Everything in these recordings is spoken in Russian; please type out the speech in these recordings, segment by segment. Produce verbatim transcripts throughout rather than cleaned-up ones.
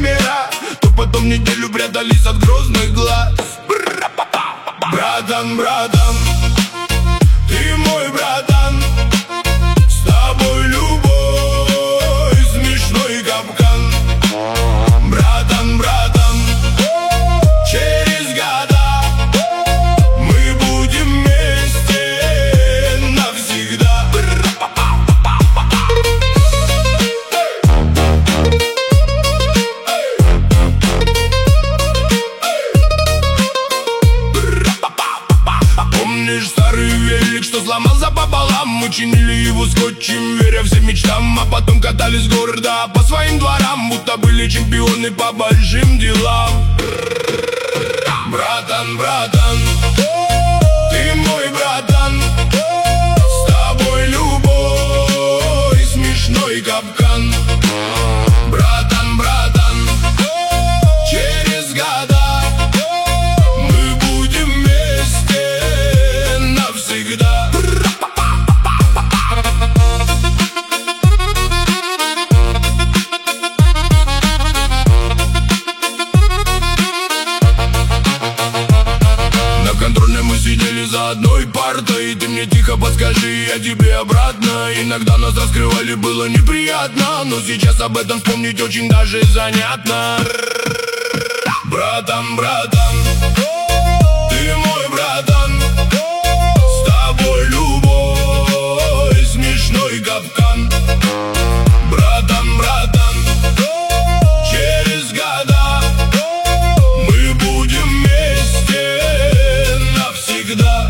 номера, то потом неделю прятались от грозных глаз. Братан, братан, ты мой братан, с тобой любой смешной капкан. Братан, братан, через года мы будем вместе навсегда. Помнишь старый велик, что сломался пополам? Мы чинили его скотчем, веря всем мечтам, а потом катались гордо по своим дворам, будто были чемпионы по большим делам. Братан, братан, ты мой братан, с тобой любой смешной капкан. Братан, братан, через года мы будем вместе навсегда. На контрольной мы сидели за одной партой, ты мне тихо подскажи, я тебе обратно. Иногда нас раскрывали, было неприятно, но сейчас об этом вспомнить очень даже занятно. Братан, братан, ты мой братан, с тобой любой смешной капкан. Братан, братан, через года мы будем вместе навсегда.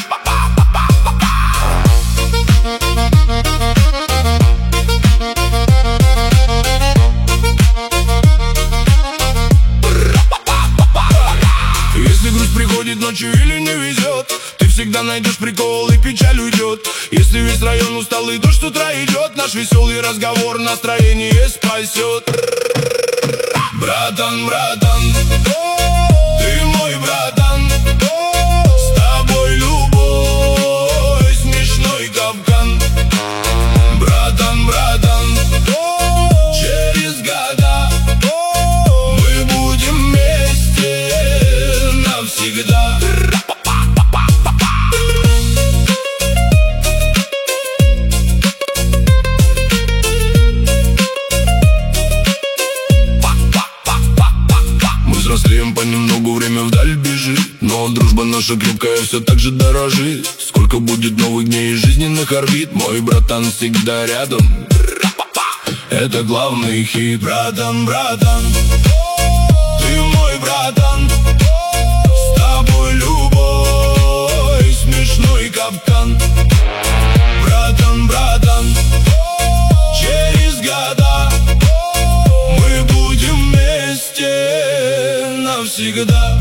Если грусть приходит ночью или не везет, ты всегда найдешь прикол и печаль уйдет. Если весь район устал и дождь с утра идет, наш веселый разговор настроение спасет. Братан, братан, ты мой братан, с тобой любой смешной капкан. Братан, братан, через года мы будем вместе навсегда. Мы взрослеем понемногу, время вдаль бежит, но дружба наша крепкая все так же дорожит. Сколько будет новых дней и жизненных орбит, мой братан всегда рядом. Это главный хит. Братан, братан, ты мой братан, с тобой любой смешной капкан. Братан, братан, через года мы будем вместе навсегда.